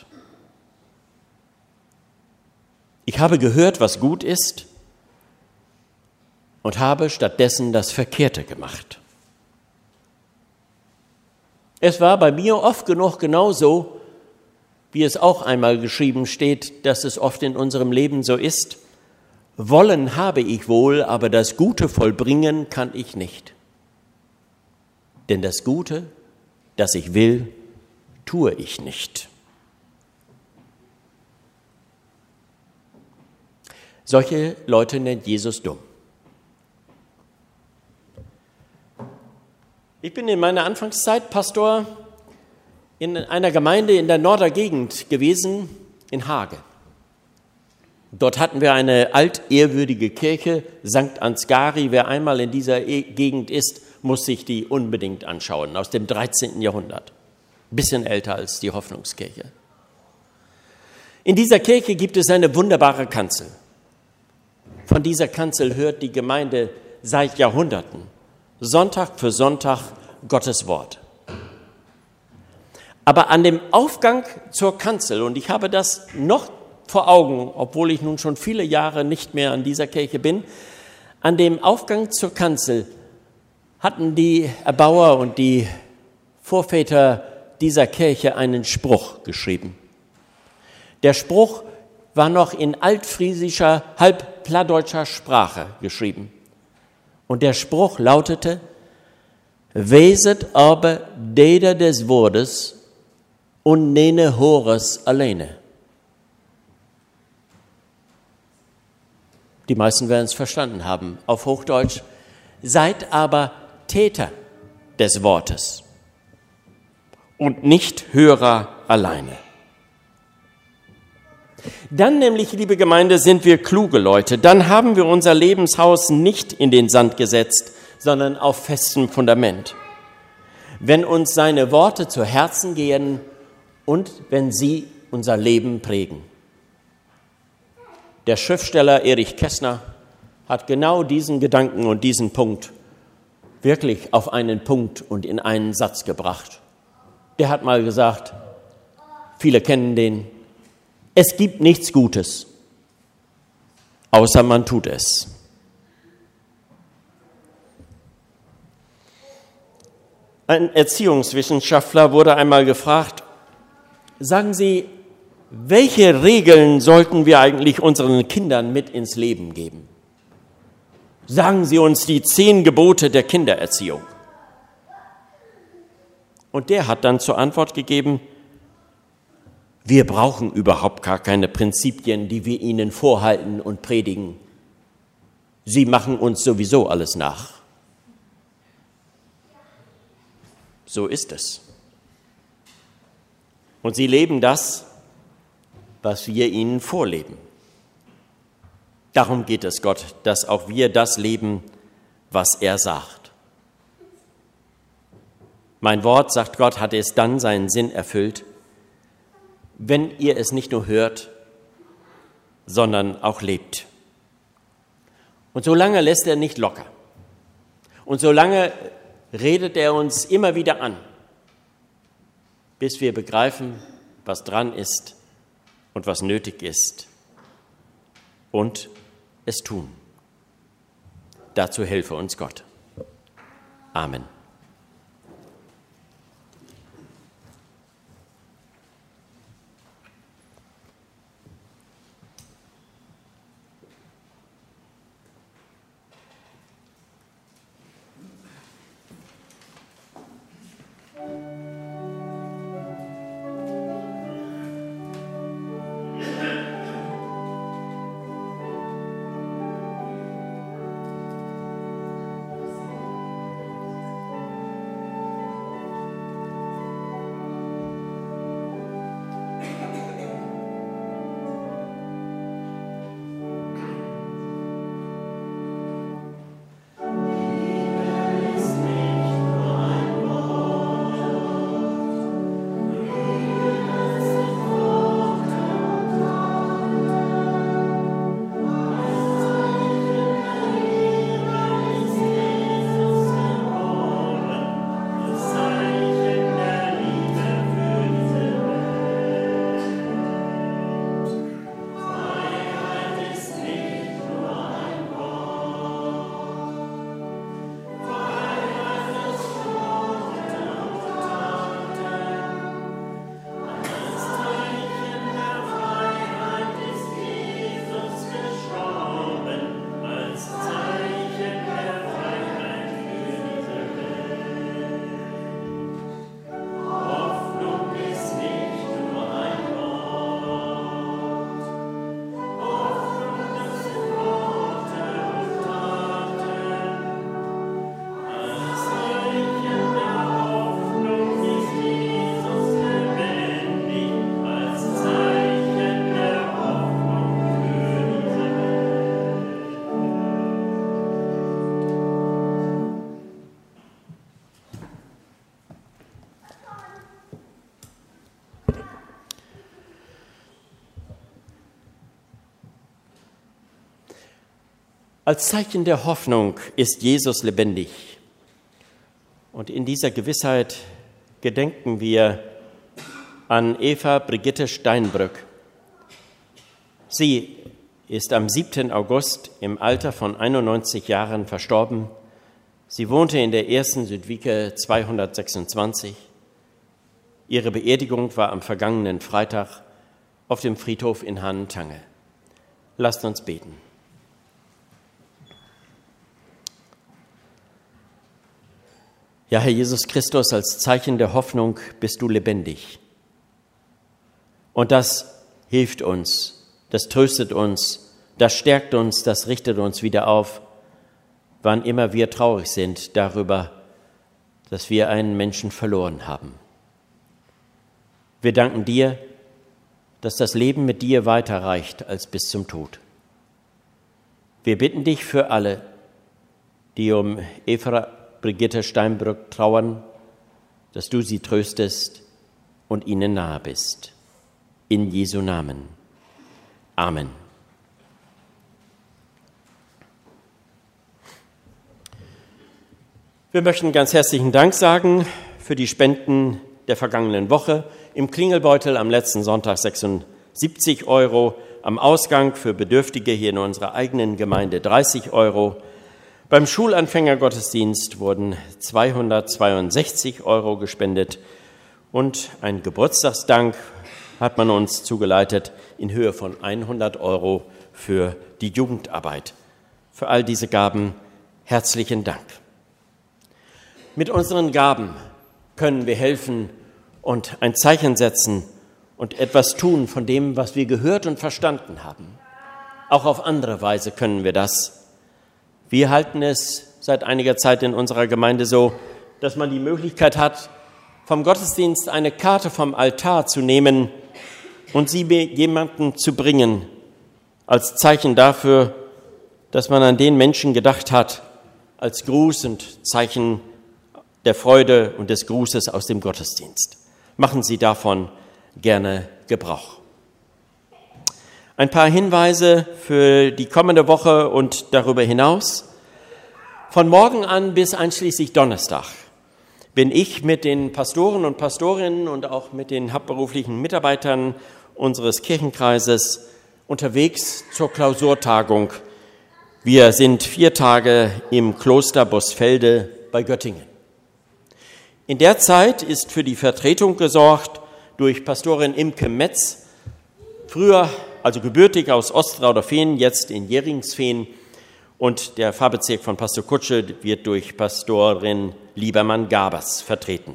Ich habe gehört, was gut ist und habe stattdessen das Verkehrte gemacht. Es war bei mir oft genug genauso, wie es auch einmal geschrieben steht, dass es oft in unserem Leben so ist. Wollen habe ich wohl, aber das Gute vollbringen kann ich nicht. Denn das Gute, das ich will, tue ich nicht. Solche Leute nennt Jesus dumm. Ich bin in meiner Anfangszeit Pastor in einer Gemeinde in der Nordergegend gewesen, in Hage. Dort hatten wir eine altehrwürdige Kirche, St. Ansgari. Wer einmal in dieser Gegend ist, muss sich die unbedingt anschauen, aus dem 13. Jahrhundert. Ein bisschen älter als die Hoffnungskirche. In dieser Kirche gibt es eine wunderbare Kanzel. Von dieser Kanzel hört die Gemeinde seit Jahrhunderten, Sonntag für Sonntag, Gottes Wort. Aber an dem Aufgang zur Kanzel, und ich habe das noch vor Augen, obwohl ich nun schon viele Jahre nicht mehr an dieser Kirche bin, an dem Aufgang zur Kanzel hatten die Erbauer und die Vorväter dieser Kirche einen Spruch geschrieben. Der Spruch war noch in altfriesischer, halb plattdeutscher Sprache geschrieben. Und der Spruch lautete: Weset aber Deder des Wortes und nene Hores alleine. Die meisten werden es verstanden haben. Auf Hochdeutsch: Seid aber Täter des Wortes und nicht Hörer alleine. Dann nämlich, liebe Gemeinde, sind wir kluge Leute. Dann haben wir unser Lebenshaus nicht in den Sand gesetzt, sondern auf festem Fundament. Wenn uns seine Worte zu Herzen gehen und wenn sie unser Leben prägen. Der Schriftsteller Erich Kästner hat genau diesen Gedanken und diesen Punkt wirklich auf einen Punkt und in einen Satz gebracht. Der hat mal gesagt, viele kennen den: Es gibt nichts Gutes, außer man tut es. Ein Erziehungswissenschaftler wurde einmal gefragt: Sagen Sie, welche Regeln sollten wir eigentlich unseren Kindern mit ins Leben geben? Sagen Sie uns die 10 Gebote der Kindererziehung. Und der hat dann zur Antwort gegeben: Wir brauchen überhaupt gar keine Prinzipien, die wir ihnen vorhalten und predigen. Sie machen uns sowieso alles nach. So ist es. Und sie leben das, was wir ihnen vorleben. Darum geht es Gott, dass auch wir das leben, was er sagt. Mein Wort, sagt Gott, hat es dann seinen Sinn erfüllt, wenn ihr es nicht nur hört, sondern auch lebt. Und solange lässt er nicht locker. Und solange redet er uns immer wieder an, bis wir begreifen, was dran ist und was nötig ist und es tun. Dazu helfe uns Gott. Amen. Als Zeichen der Hoffnung ist Jesus lebendig. Und in dieser Gewissheit gedenken wir an Eva Brigitte Steinbrück. Sie ist am 7. August im Alter von 91 Jahren verstorben. Sie wohnte in der 1. Südwieke 226. Ihre Beerdigung war am vergangenen Freitag auf dem Friedhof in Hahn-Tange. Lasst uns beten. Ja, Herr Jesus Christus, als Zeichen der Hoffnung bist du lebendig. Und das hilft uns, das tröstet uns, das stärkt uns, das richtet uns wieder auf, wann immer wir traurig sind darüber, dass wir einen Menschen verloren haben. Wir danken dir, dass das Leben mit dir weiterreicht als bis zum Tod. Wir bitten dich für alle, die um Eva Brigitte Steinbrück trauern, dass du sie tröstest und ihnen nahe bist. In Jesu Namen. Amen. Wir möchten ganz herzlichen Dank sagen für die Spenden der vergangenen Woche. Im Klingelbeutel am letzten Sonntag 76 €, am Ausgang für Bedürftige hier in unserer eigenen Gemeinde 30 €. Beim Schulanfängergottesdienst wurden 262 € gespendet und ein Geburtstagsdank hat man uns zugeleitet in Höhe von 100 € für die Jugendarbeit. Für all diese Gaben herzlichen Dank. Mit unseren Gaben können wir helfen und ein Zeichen setzen und etwas tun von dem, was wir gehört und verstanden haben. Auch auf andere Weise können wir das. Wir halten es seit einiger Zeit in unserer Gemeinde so, dass man die Möglichkeit hat, vom Gottesdienst eine Karte vom Altar zu nehmen und sie jemandem zu bringen, als Zeichen dafür, dass man an den Menschen gedacht hat, als Gruß und Zeichen der Freude und des Grußes aus dem Gottesdienst. Machen Sie davon gerne Gebrauch. Ein paar Hinweise für die kommende Woche und darüber hinaus. Von morgen an bis einschließlich Donnerstag bin ich mit den Pastoren und Pastorinnen und auch mit den hauptberuflichen Mitarbeitern unseres Kirchenkreises unterwegs zur Klausurtagung. Wir sind 4 Tage im Kloster Bosfelde bei Göttingen. In der Zeit ist für die Vertretung gesorgt durch Pastorin Imke Metz, früher also gebürtig aus Ostrauderfehn, jetzt in Jeringsfehn, und der Pfarrbezirk von Pastor Kutsche wird durch Pastorin Liebermann-Gabers vertreten.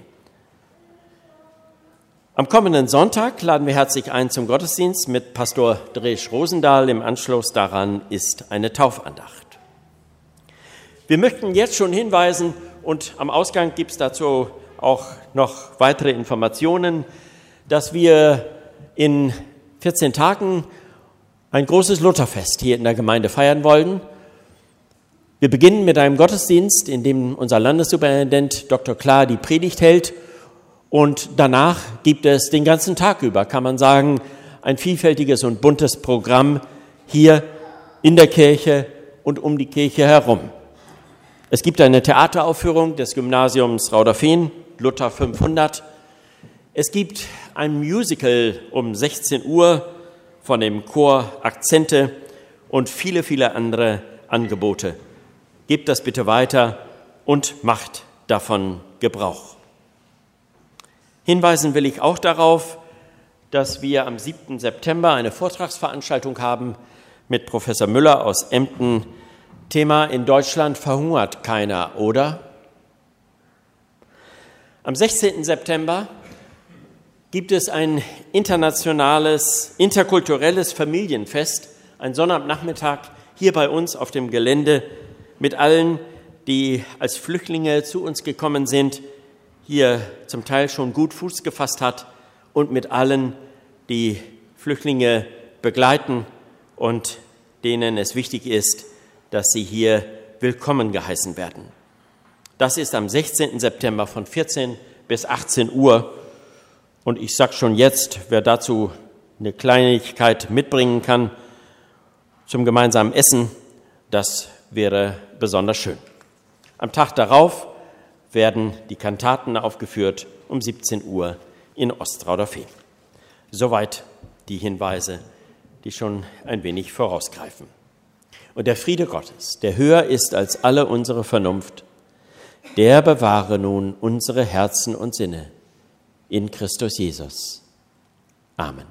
Am kommenden Sonntag laden wir herzlich ein zum Gottesdienst mit Pastor Dresch-Rosendahl. Im Anschluss daran ist eine Taufandacht. Wir möchten jetzt schon hinweisen, und am Ausgang gibt es dazu auch noch weitere Informationen, dass wir in 14 Tagen ein großes Lutherfest hier in der Gemeinde feiern wollen. Wir beginnen mit einem Gottesdienst, in dem unser Landessuperintendent Dr. Klar die Predigt hält. Und danach gibt es den ganzen Tag über, kann man sagen, ein vielfältiges und buntes Programm hier in der Kirche und um die Kirche herum. Es gibt eine Theateraufführung des Gymnasiums Rauderfehn, Luther 500. Es gibt ein Musical um 16 Uhr von dem Chor Akzente und viele, viele andere Angebote. Gebt das bitte weiter und macht davon Gebrauch. Hinweisen will ich auch darauf, dass wir am 7. September eine Vortragsveranstaltung haben mit Professor Müller aus Emden. Thema: In Deutschland verhungert keiner, oder? Am 16. September gibt es ein internationales, interkulturelles Familienfest, ein Sonnabendnachmittag hier bei uns auf dem Gelände mit allen, die als Flüchtlinge zu uns gekommen sind, hier zum Teil schon gut Fuß gefasst hat, und mit allen, die Flüchtlinge begleiten und denen es wichtig ist, dass sie hier willkommen geheißen werden. Das ist am 16. September von 14 bis 18 Uhr. Und ich sage schon jetzt, wer dazu eine Kleinigkeit mitbringen kann zum gemeinsamen Essen, das wäre besonders schön. Am Tag darauf werden die Kantaten aufgeführt um 17 Uhr in Ostrauder-Fehn. Soweit die Hinweise, die schon ein wenig vorausgreifen. Und der Friede Gottes, der höher ist als alle unsere Vernunft, der bewahre nun unsere Herzen und Sinne in Christus Jesus. Amen.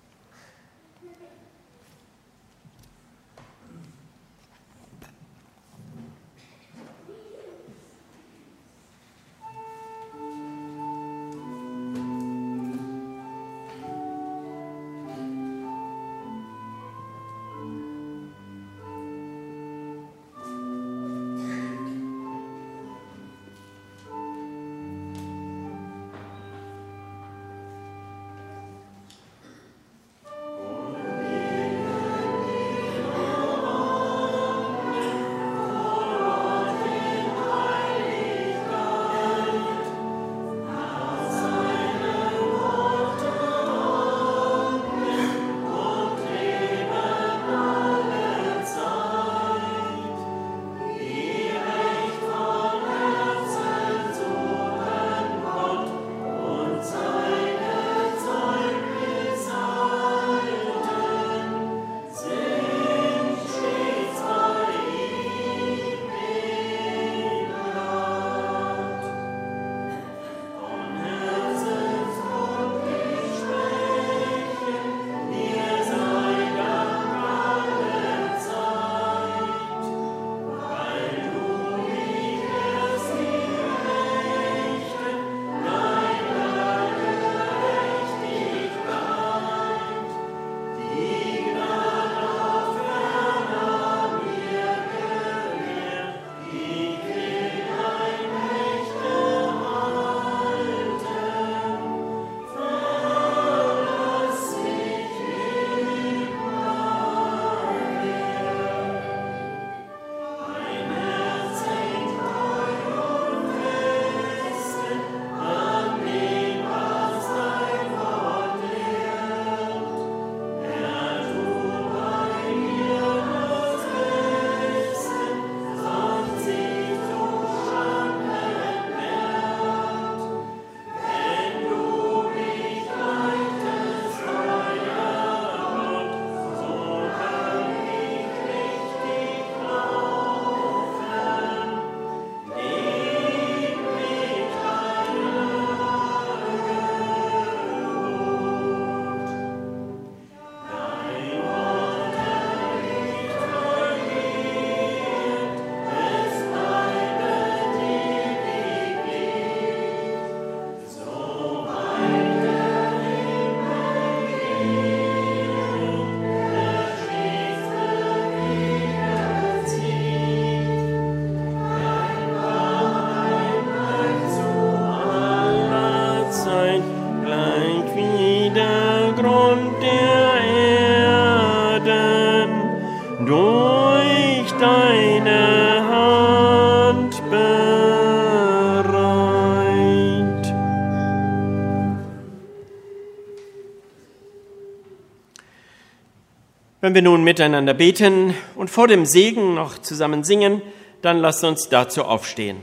Wenn wir nun miteinander beten und vor dem Segen noch zusammen singen, dann lasst uns dazu aufstehen.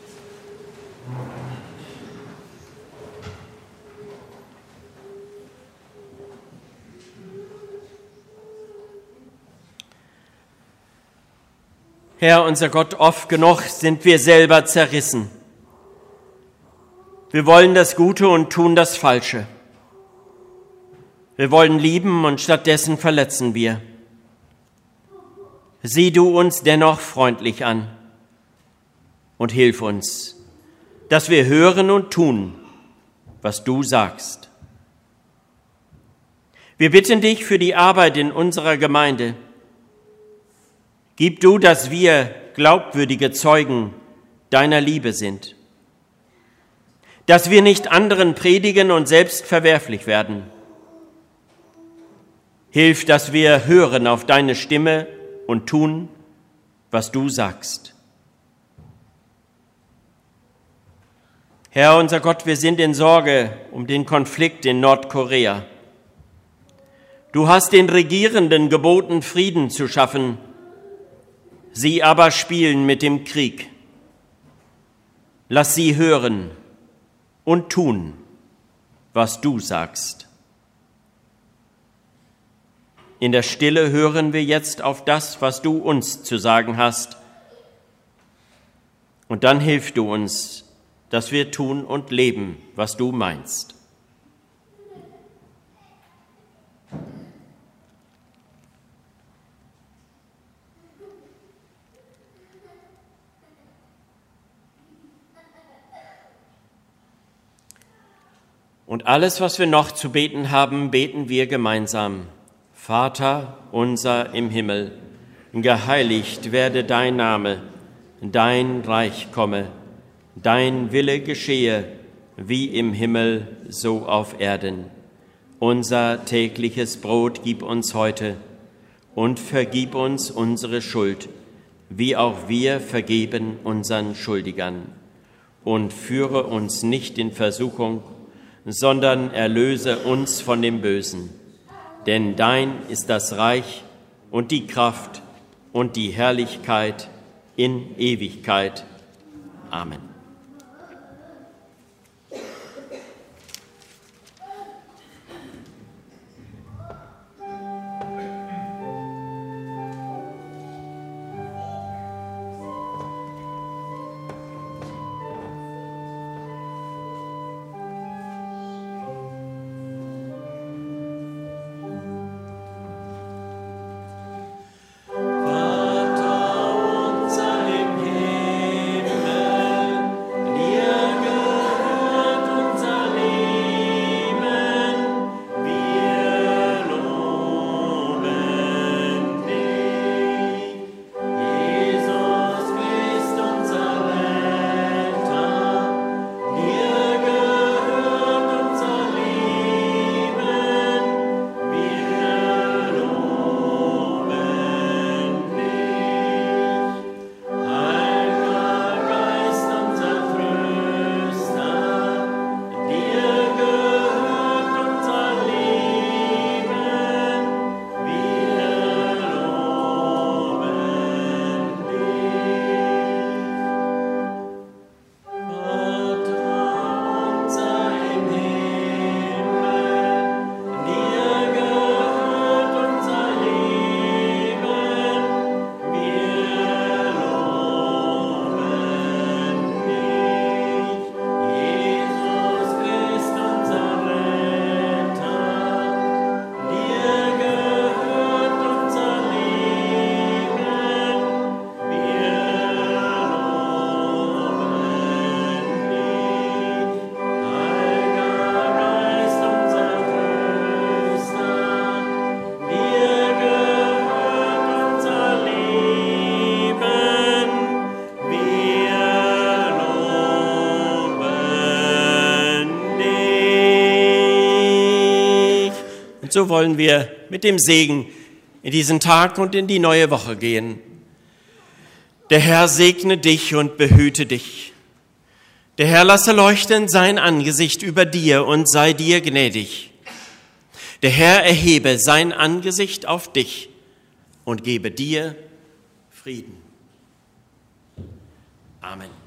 Herr, unser Gott, oft genug sind wir selber zerrissen. Wir wollen das Gute und tun das Falsche. Wir wollen lieben und stattdessen verletzen wir. Sieh du uns dennoch freundlich an und hilf uns, dass wir hören und tun, was du sagst. Wir bitten dich für die Arbeit in unserer Gemeinde. Gib du, dass wir glaubwürdige Zeugen deiner Liebe sind, dass wir nicht anderen predigen und selbst verwerflich werden. Hilf, dass wir hören auf deine Stimme und tun, was du sagst. Herr, unser Gott, wir sind in Sorge um den Konflikt in Nordkorea. Du hast den Regierenden geboten, Frieden zu schaffen. Sie aber spielen mit dem Krieg. Lass sie hören und tun, was du sagst. In der Stille hören wir jetzt auf das, was du uns zu sagen hast. Und dann hilf du uns, dass wir tun und leben, was du meinst. Und alles, was wir noch zu beten haben, beten wir gemeinsam. Vater unser im Himmel, geheiligt werde dein Name, dein Reich komme, dein Wille geschehe, wie im Himmel, so auf Erden. Unser tägliches Brot gib uns heute und vergib uns unsere Schuld, wie auch wir vergeben unseren Schuldigern. Und führe uns nicht in Versuchung, sondern erlöse uns von dem Bösen. Denn dein ist das Reich und die Kraft und die Herrlichkeit in Ewigkeit. Amen. Und so wollen wir mit dem Segen in diesen Tag und in die neue Woche gehen. Der Herr segne dich und behüte dich. Der Herr lasse leuchten sein Angesicht über dir und sei dir gnädig. Der Herr erhebe sein Angesicht auf dich und gebe dir Frieden. Amen.